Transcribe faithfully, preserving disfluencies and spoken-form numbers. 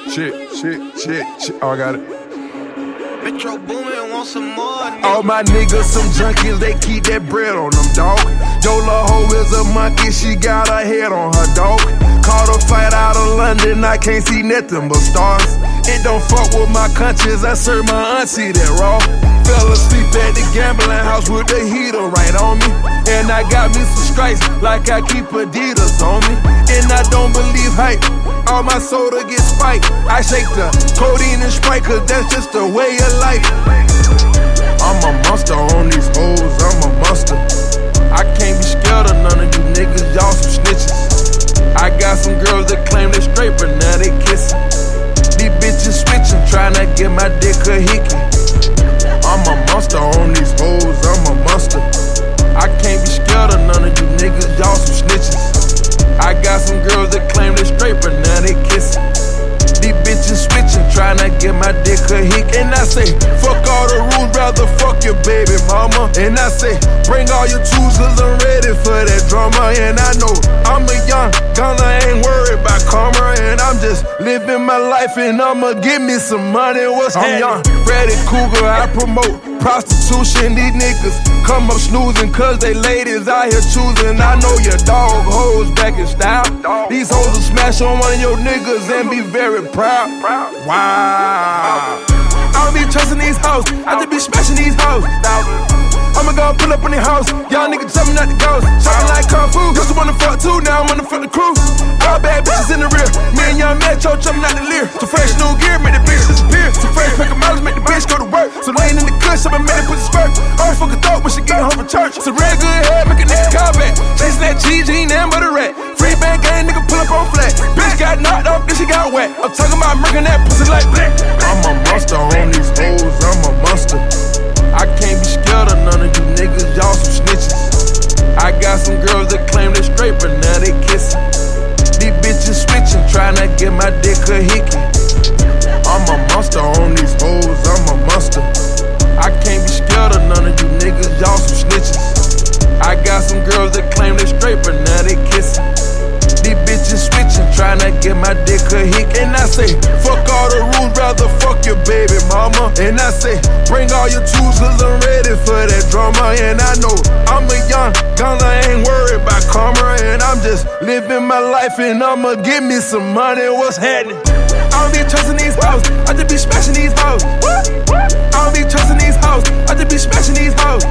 Shit, shit, shit, shit. Oh, I got it. Metro Boomin want some more. Nigga. All my niggas some junkies, they keep that bread on them, dog. Yola hoe is a monkey, she got her head on her dog. Caught a fight out of London, I can't see nothing but stars. It don't fuck with my conscience, I serve my auntie that raw. Fell asleep at the gambling house with the heater right on me. And I got me some stripes like I keep Adidas on me. And I don't believe hype, all my soda gets spiked. I shake the codeine and Sprite cause that's just the way of life. I'm a monster on these hoes, I'm a monster. I can't be scared of none of you niggas, y'all some snitches. I got some girls that claim they straight but now they kissin'. These bitches switching, tryna get my dick a hickey. I'm a monster on these hoes, I'm a monster. I can't be scared of none of you niggas, y'all some snitches. I got some girls that claim they straight, but now they kissin'. These bitches switching, tryna get my dick a hick. And I say, fuck all the rules, rather fuck your baby mama. And I say, bring all your tools, cause I'm ready for that drama. And I know I'm a young gunner, ain't worried about karma. And I'm just living my life and I'ma give me some money. What's I'm young, Freddy Cougar, I promote prostitution. These niggas come up snoozing cause they ladies out here choosing. I know your dog hoes back in style. These hoes will smash on one of your niggas and be very proud. Wow. I don't be trusting these hoes, I just be smashing these hoes. I'ma go pull up in the house, y'all niggas jumping out the ghost. Shopping like Kung Fu, used to wanna fuck too, now I'm wanna fuck the crew. All bad bitches in the rear, me and young Metro jumping out the leer. Some fresh new gear, make the bitch disappear. Some fresh pack of miles, make the bitch go to work. Some laying in the cush, I'ma make it put the spurt. Always fuck a thought when she get home from church. Some real good head, make a nigga call back. Chasing that cheese, he ain't nothing but a rat. Free band gang, nigga pull up on flat. Bitch got knocked off, then she got wet. I'm talking about murking that pussy like black. I'm a monster on these hoes, I'm a monster. I can't be scared of none of you niggas, y'all some snitches. I got some girls that claim they straight, but now they kissin'. These bitches switching, tryna get my dick a hickey. I'm a monster on these hoes, I'm a monster. I can't be scared of none of you niggas, y'all some snitches. I got some girls that claim they straight, but now they kissin'. These bitches switching, tryna get my dick a hick. And I say, fuck all the rules, rather fuck your baby mama. And I say, bring all your tools, cause I'm ready for that drama. And I know I'm a young gunner, ain't worried about karma. And I'm just living my life and I'ma give me some money. What's happening? I don't be trusting these hoes, I just be smashing these hoes. I don't be trusting these hoes, I just be smashing these hoes.